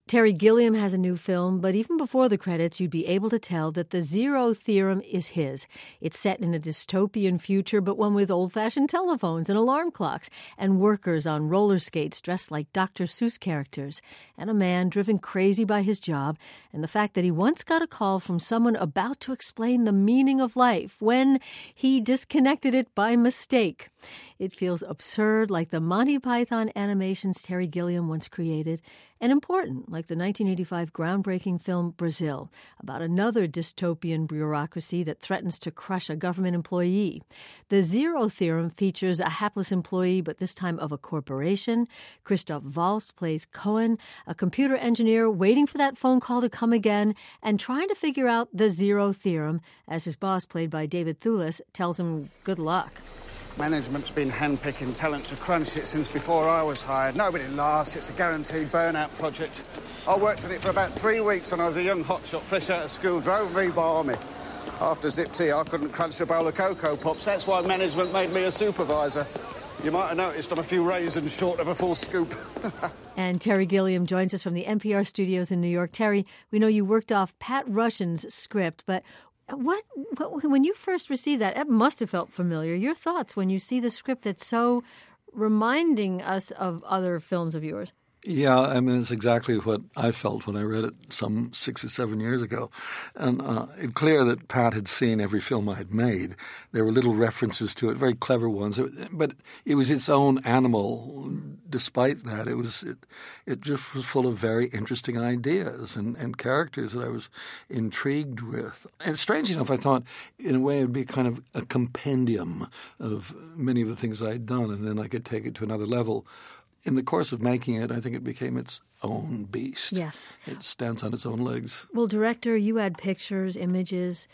Terry Gilliam has a new film, but even before the credits, you'd be able to tell that the Zero Theorem is his. It's set in a dystopian future, but one with old-fashioned telephones and alarm clocks, and workers on roller skates dressed like Dr. Seuss characters, and a man driven crazy by his job, and the fact that he once got a call from someone about to explain the meaning of life when he disconnected it by mistake. It feels absurd, like the Monty Python animations Terry Gilliam once created, and important, like the 1985 groundbreaking film Brazil, about another dystopian bureaucracy that threatens to crush a government employee. The Zero Theorem features a hapless employee, but this time of a corporation. Christoph Waltz plays Cohen, a computer engineer waiting for that phone call to come again and trying to figure out the Zero Theorem, as his boss, played by David Thewlis, tells him good luck. Management's been handpicking talent to crunch it since before I was hired. Nobody lasts. It's a guaranteed burnout project. I worked on it for about 3 weeks when I was a young hotshot fresh out of school, drove me by me. After Zip Tea, I couldn't crunch a bowl of Cocoa Pops. That's why management made me a supervisor. You might have noticed I'm a few raisins short of a full scoop. And Terry Gilliam joins us from the NPR studios in New York. Terry, we know you worked off Pat Russian's script, but when you first received that, it must have felt familiar. Your thoughts when you see the script that's so reminding us of other films of yours? Yeah, I mean, it's exactly what I felt when I read it some 6 or 7 years ago. And it's clear that Pat had seen every film I had made. There were little references to it, very clever ones. But it was its own animal. Despite that, it just was full of very interesting ideas and characters that I was intrigued with. And strangely enough, I thought, in a way, it would be kind of a compendium of many of the things I'd done, and then I could take it to another level. In the course of making it, I think it became its own beast. Yes. It stands on its own legs. Well, director, you had pictures, images.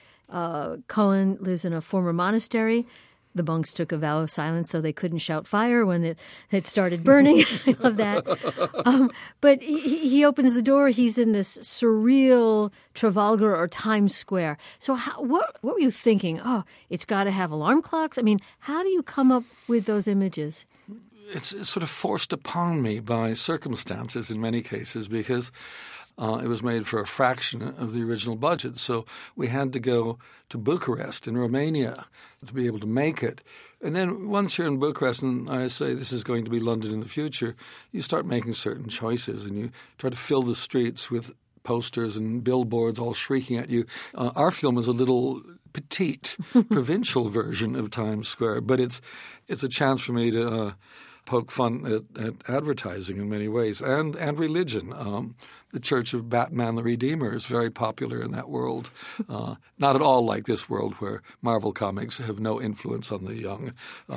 Cohen lives in a former monastery. The monks took a vow of silence so they couldn't shout fire when it started burning. I love that. But he opens the door. He's in this surreal Trafalgar or Times Square. So what were you thinking? Oh, it's got to have alarm clocks? I mean, how do you come up with those images? It's sort of forced upon me by circumstances in many cases because it was made for a fraction of the original budget. So we had to go to Bucharest in Romania to be able to make it. And then once you're in Bucharest and I say this is going to be London in the future, you start making certain choices and you try to fill the streets with posters and billboards all shrieking at you. Our film is a little petite provincial version of Times Square, but it's a chance for me to poke fun at advertising in many ways and religion. The Church of Batman the Redeemer is very popular in that world. Not at all like this world where Marvel Comics have no influence on the young.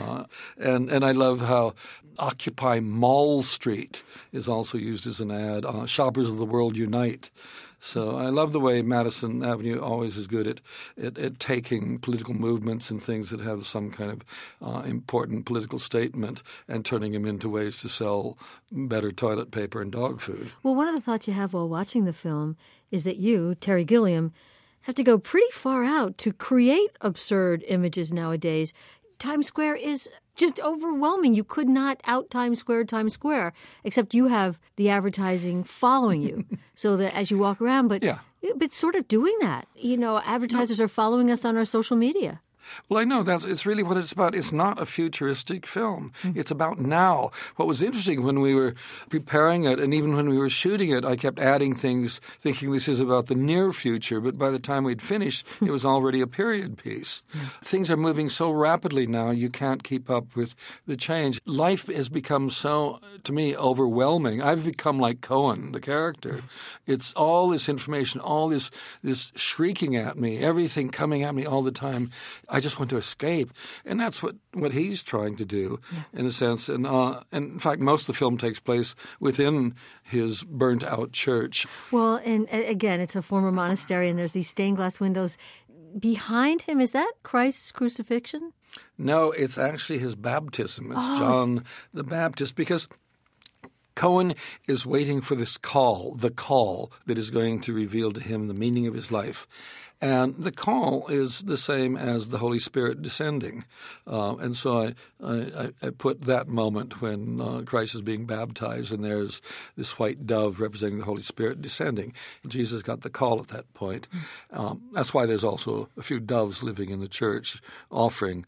And I love how Occupy Mall Street is also used as an ad. Shoppers of the World Unite. So I love the way Madison Avenue always is good at taking political movements and things that have some kind of important political statement and turning them into ways to sell better toilet paper and dog food. Well, one of the thoughts you have while watching the film is that you, Terry Gilliam, have to go pretty far out to create absurd images nowadays. Times Square is just overwhelming. You could not out Times Square, except you have the advertising following you so that as you walk around, but sort of doing that. You know, advertisers are following us on our social media. Well, I know it's really what it's about. It's not a futuristic film. It's about now. What was interesting when we were preparing it and even when we were shooting it, I kept adding things thinking this is about the near future. But by the time we'd finished, it was already a period piece. Things are moving so rapidly now, you can't keep up with the change. Life has become so, to me, overwhelming. I've become like Cohen, the character. It's all this information, all this shrieking at me, everything coming at me all the time. I just want to escape. And that's what he's trying to do in a sense. And in fact, most of the film takes place within his burnt-out church. Well, and again, it's a former monastery, and there's these stained glass windows. Behind him, is that Christ's crucifixion? No, it's actually his baptism. It's John the Baptist because Cohen is waiting for this call, the call that is going to reveal to him the meaning of his life. And the call is the same as the Holy Spirit descending. And so I put that moment when Christ is being baptized and there's this white dove representing the Holy Spirit descending. Jesus got the call at that point. That's why there's also a few doves living in the church offering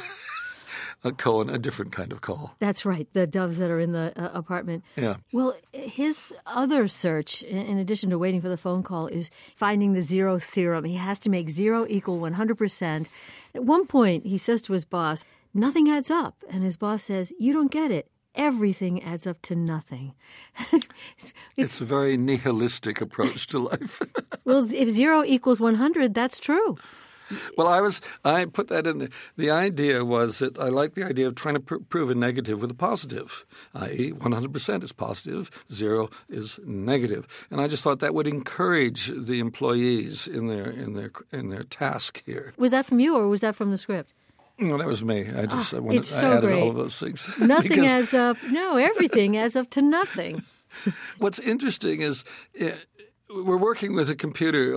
Cohen a different kind of call. That's right, the doves that are in the apartment. Yeah. Well, his other search, in addition to waiting for the phone call, is finding the zero theorem. He has to make 0 equal 100%. At one point, he says to his boss, nothing adds up. And his boss says, you don't get it. Everything adds up to nothing. It's a very nihilistic approach to life. Well, if 0 equals 100, that's true. Well, I put that in. The idea was that I like the idea of trying to prove a negative with a positive, i.e. 100% is positive, 0 is negative. And I just thought that would encourage the employees in their task here. Was that from you or was that from the script? No, that was me. I it's so added great. all of those things. Nothing adds up. No, everything adds up to nothing. What's interesting is we're working with a computer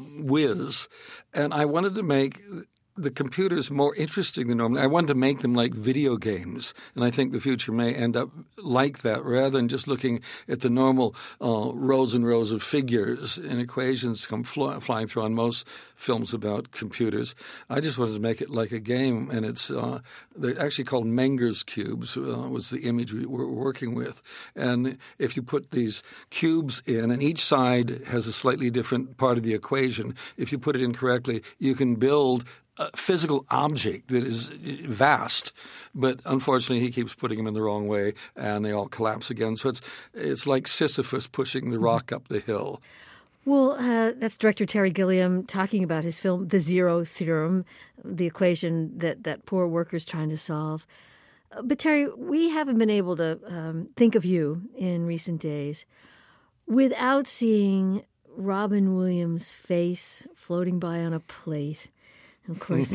whiz, and I wanted to make the computers more interesting than normally. I wanted to make them like video games, and I think the future may end up like that rather than just looking at the normal rows and rows of figures and equations come flying through on most films about computers. I just wanted to make it like a game, and it's they're actually called Menger's cubes was the image we were working with. And if you put these cubes in, and each side has a slightly different part of the equation, if you put it in correctly, you can build a physical object that is vast, but unfortunately he keeps putting them in the wrong way and they all collapse again. So it's like Sisyphus pushing the rock up the hill. Well, that's director Terry Gilliam talking about his film, The Zero Theorem, the equation that poor workers trying to solve. But Terry, we haven't been able to think of you in recent days without seeing Robin Williams' face floating by on a plate. Of course,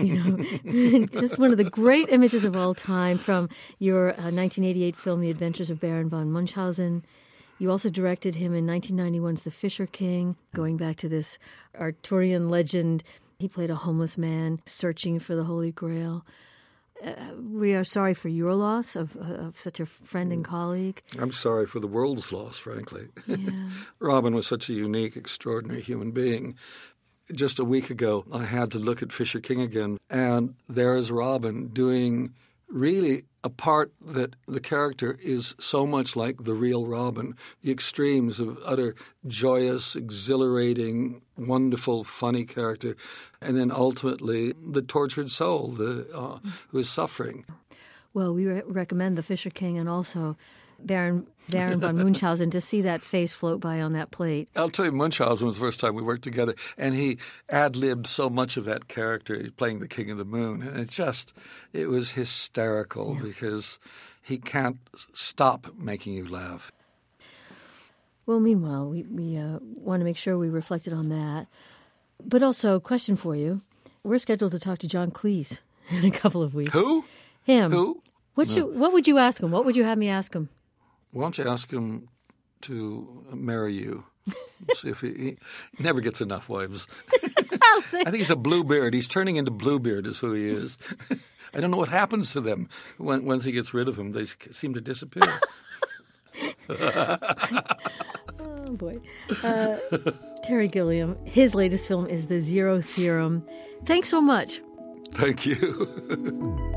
just one of the great images of all time from your 1988 film, The Adventures of Baron von Munchausen. You also directed him in 1991's The Fisher King, going back to this Arthurian legend. He played a homeless man searching for the Holy Grail. We are sorry for your loss of such a friend and colleague. I'm sorry for the world's loss, frankly. Yeah. Robin was such a unique, extraordinary human being. Just a week ago, I had to look at Fisher King again, and there is Robin doing really a part that the character is so much like the real Robin, the extremes of utter joyous, exhilarating, wonderful, funny character, and then ultimately the tortured soul who is suffering. Well, we recommend The Fisher King and also Baron von Munchausen to see that face float by on that plate. I'll tell you, Munchausen was the first time we worked together, and he ad-libbed so much of that character. He's playing the King of the Moon, and it was hysterical because he can't stop making you laugh. Well, meanwhile, we want to make sure we reflected on that. But also, question for you. We're scheduled to talk to John Cleese in a couple of weeks. Who? Him. Who? What would you ask him? What would you have me ask him? Why don't you ask him to marry you? See if he never gets enough wives. I think he's a Bluebeard. He's turning into Bluebeard is who he is. I don't know what happens to them once he gets rid of them. They seem to disappear. Oh, boy. Terry Gilliam, his latest film is The Zero Theorem. Thanks so much. Thank you.